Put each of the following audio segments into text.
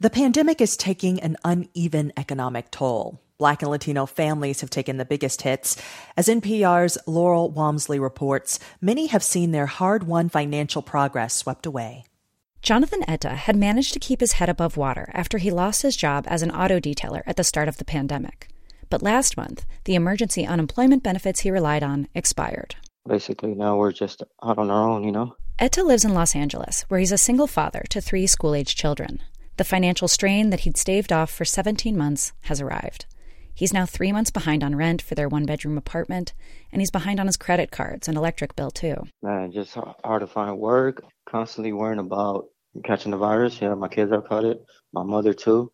The pandemic is taking an uneven economic toll. Black and Latino families have taken the biggest hits. As NPR's Laurel Walmsley reports, many have seen their hard-won financial progress swept away. Jonathan Etta had managed to keep his head above water after he lost his job as an auto detailer at the start of the pandemic. But last month, the emergency unemployment benefits he relied on expired. Basically, now we're just out on our own, you know? Etta lives in Los Angeles, where he's a single father to 3 school-age children. The financial strain that he'd staved off for 17 months has arrived. He's now 3 months behind on rent for their 1-bedroom apartment, and he's behind on his credit cards and electric bill, too. Man, just hard to find work, constantly worrying about catching the virus. Yeah, my kids have caught it, my mother, too.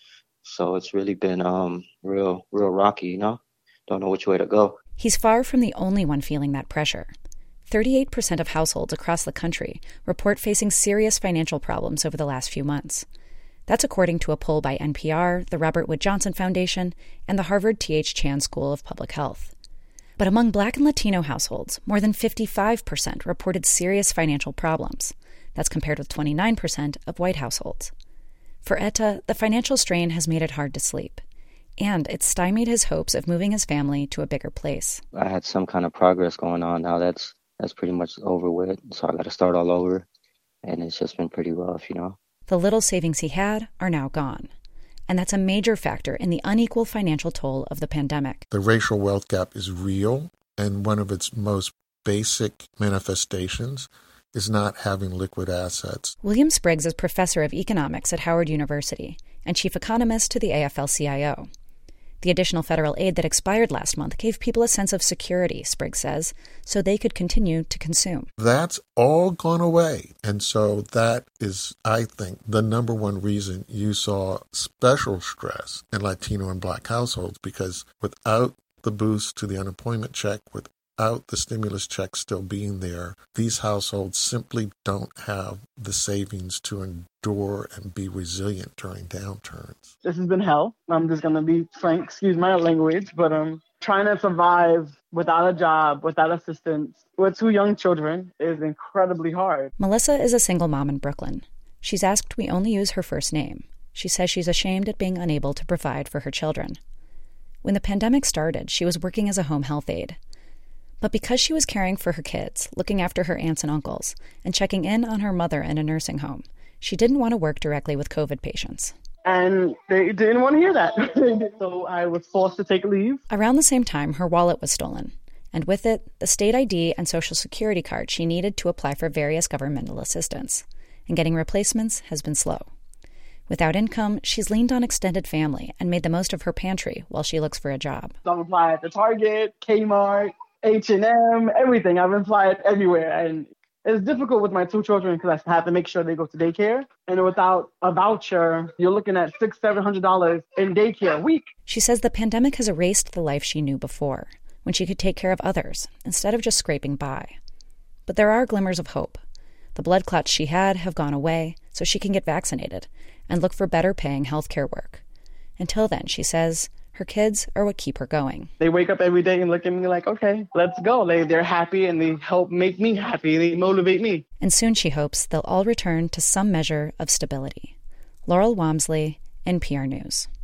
So it's really been real rocky, you know? Don't know which way to go. He's far from the only one feeling that pressure. 38% of households across the country report facing serious financial problems over the last few months. That's according to a poll by NPR, the Robert Wood Johnson Foundation, and the Harvard T.H. Chan School of Public Health. But among Black and Latino households, more than 55% reported serious financial problems. That's compared with 29% of white households. For Etta, the financial strain has made it hard to sleep, and it's stymied his hopes of moving his family to a bigger place. I had some kind of progress going on. Now that's pretty much over with, so I got to start all over, and it's just been pretty rough, you know? The little savings he had are now gone, and that's a major factor in the unequal financial toll of the pandemic. The racial wealth gap is real, and one of its most basic manifestations is not having liquid assets. William Spriggs is professor of economics at Howard University and chief economist to the AFL-CIO. The additional federal aid that expired last month gave people a sense of security, Spriggs says, so they could continue to consume. That's all gone away. And so that is, I think, the number one reason you saw special stress in Latino and Black households, because without the boost to the unemployment check, without the stimulus check still being there, these households simply don't have the savings to endure and be resilient during downturns. This has been hell. I'm just going to be frank, excuse my language, but trying to survive without a job, without assistance, with 2 young children is incredibly hard. Melissa is a single mom in Brooklyn. She's asked we only use her first name. She says she's ashamed at being unable to provide for her children. When the pandemic started, she was working as a home health aide. But because she was caring for her kids, looking after her aunts and uncles, and checking in on her mother in a nursing home, she didn't want to work directly with COVID patients. And they didn't want to hear that. So I was forced to take leave. Around the same time, her wallet was stolen, and with it, the state ID and Social Security card she needed to apply for various governmental assistance. And getting replacements has been slow. Without income, she's leaned on extended family and made the most of her pantry while she looks for a job. I've applied to Target, Kmart, H&M, everything. I've applied everywhere. And it's difficult with my 2 children because I have to make sure they go to daycare. And without a voucher, you're looking at $600-700 in daycare a week. She says the pandemic has erased the life she knew before, when she could take care of others instead of just scraping by. But there are glimmers of hope. The blood clots she had have gone away, so she can get vaccinated and look for better paying healthcare work. Until then, she says, her kids are what keep her going. They wake up every day and look at me like, okay, let's go. They're happy and they help make me happy. They motivate me. And soon she hopes they'll all return to some measure of stability. Laurel Walmsley, NPR News.